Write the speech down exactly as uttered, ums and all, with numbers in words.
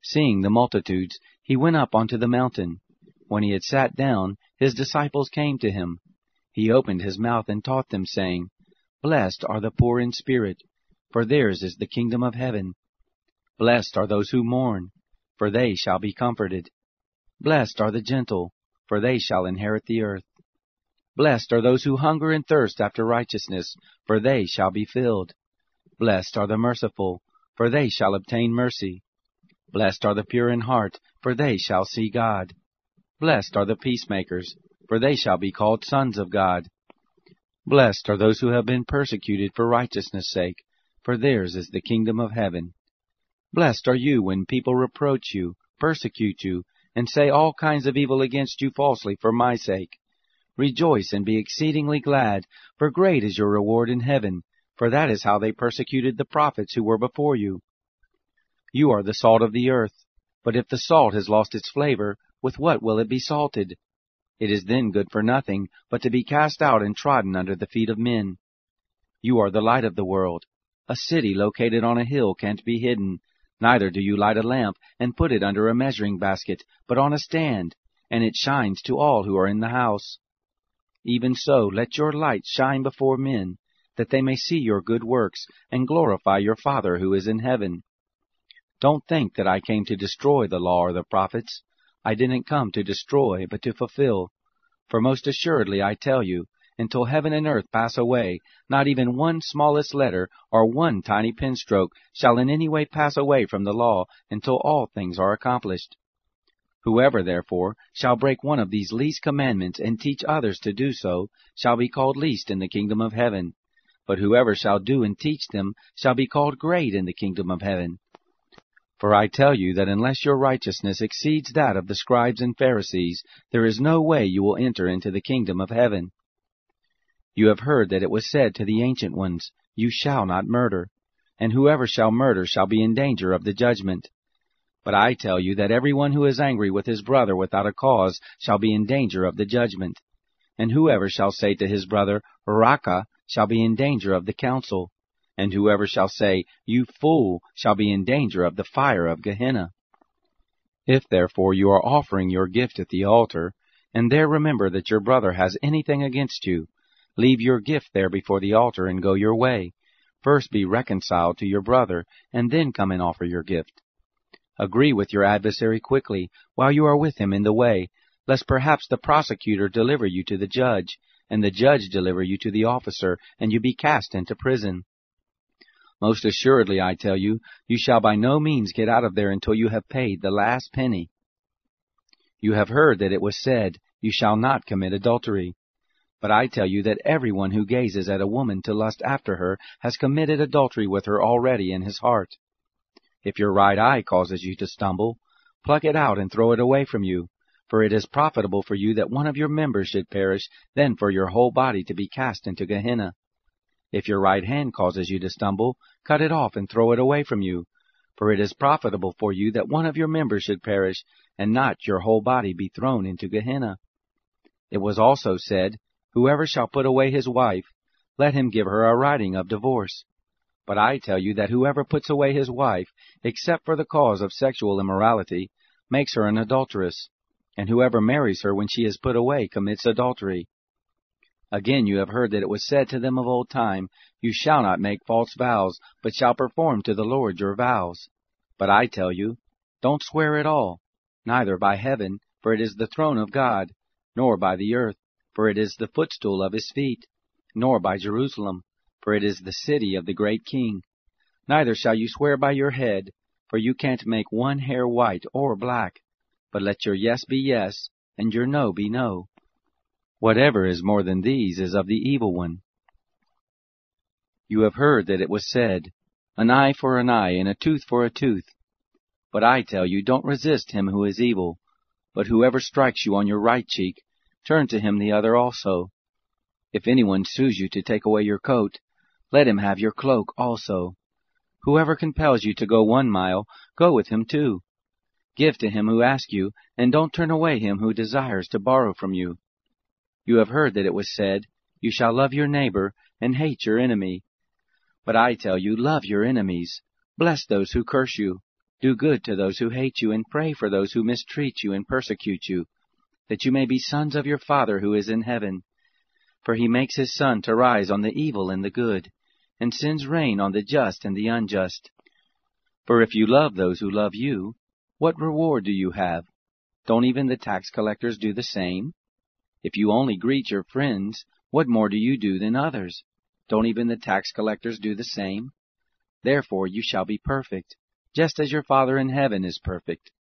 Seeing the multitudes, he went up onto the mountain. When he had sat down, his disciples came to him. He opened his mouth and taught them, saying, Blessed are the poor in spirit, for theirs is the kingdom of heaven. Blessed are those who mourn, for they shall be comforted. Blessed are the gentle, for they shall inherit the earth. Blessed are those who hunger and thirst after righteousness, for they shall be filled. Blessed are the merciful, for they shall obtain mercy. Blessed are the pure in heart, for they shall see God. Blessed are the peacemakers, for they shall be called sons of God. Blessed are those who have been persecuted for righteousness' sake, for theirs is the kingdom of heaven. Blessed are you when people reproach you, persecute you, and say all kinds of evil against you falsely for my sake. Rejoice and be exceedingly glad, for great is your reward in heaven, for that is how they persecuted the prophets who were before you. You are the salt of the earth, but if the salt has lost its flavor, with what will it be salted? It is then good for nothing, but to be cast out and trodden under the feet of men. You are the light of the world. A city located on a hill can't be hidden. Neither do you light a lamp and put it under a measuring basket, but on a stand, and it shines to all who are in the house. Even so, let your light shine before men, that they may see your good works and glorify your Father who is in heaven. Don't think that I came to destroy the law or the prophets. I didn't come to destroy, but to fulfill. For most assuredly I tell you, until heaven and earth pass away, not even one smallest letter or one tiny pen stroke shall in any way pass away from the law until all things are accomplished. Whoever, therefore, shall break one of these least commandments and teach others to do so, shall be called least in the kingdom of heaven. But whoever shall do and teach them shall be called great in the kingdom of heaven. For I tell you that unless your righteousness exceeds that of the scribes and Pharisees, there is no way you will enter into the kingdom of heaven. You have heard that it was said to the ancient ones, You shall not murder, and whoever shall murder shall be in danger of the judgment. But I tell you that everyone who is angry with his brother without a cause shall be in danger of the judgment. And whoever shall say to his brother, Raca, shall be in danger of the council. And whoever shall say, You fool, shall be in danger of the fire of Gehenna. If therefore you are offering your gift at the altar, and there remember that your brother has anything against you, leave your gift there before the altar and go your way. First be reconciled to your brother, and then come and offer your gift. Agree with your adversary quickly, while you are with him in the way, lest perhaps the prosecutor deliver you to the judge, and the judge deliver you to the officer, and you be cast into prison. Most assuredly, I tell you, you shall by no means get out of there until you have paid the last penny. You have heard that it was said, You shall not commit adultery. But I tell you that everyone who gazes at a woman to lust after her has committed adultery with her already in his heart. If your right eye causes you to stumble, pluck it out and throw it away from you, for it is profitable for you that one of your members should perish than for your whole body to be cast into Gehenna. If your right hand causes you to stumble, cut it off and throw it away from you, for it is profitable for you that one of your members should perish, and not your whole body be thrown into Gehenna. It was also said, Whoever shall put away his wife, let him give her a writing of divorce. But I tell you that whoever puts away his wife, except for the cause of sexual immorality, makes her an adulteress, and whoever marries her when she is put away commits adultery. Again you have heard that it was said to them of old time, You shall not make false vows, but shall perform to the Lord your vows. But I tell you, don't swear at all, neither by heaven, for it is the throne of God, nor by the earth, for it is the footstool of his feet, nor by Jerusalem, for it is the city of the great King. Neither shall you swear by your head, for you can't make one hair white or black, but let your yes be yes, and your no be no. Whatever is more than these is of the evil one. You have heard that it was said, An eye for an eye, and a tooth for a tooth. But I tell you, don't resist him who is evil, but whoever strikes you on your right cheek, turn to him the other also. If anyone sues you to take away your coat, let him have your cloak also. Whoever compels you to go one mile, go with him two. Give to him who asks you, and don't turn away him who desires to borrow from you. You have heard that it was said, You shall love your neighbor, and hate your enemy. But I tell you, love your enemies, bless those who curse you, Do good to those who hate you, and pray for those who mistreat you and persecute you, that you may be sons of your Father who is in heaven. For he makes his sun to rise on the evil and the good, and sends rain on the just and the unjust. For if you love those who love you, what reward do you have? Don't even the tax collectors do the same? If you only greet your friends, what more do you do than others? Don't even the tax collectors do the same? Therefore you shall be perfect, just as your Father in heaven is perfect.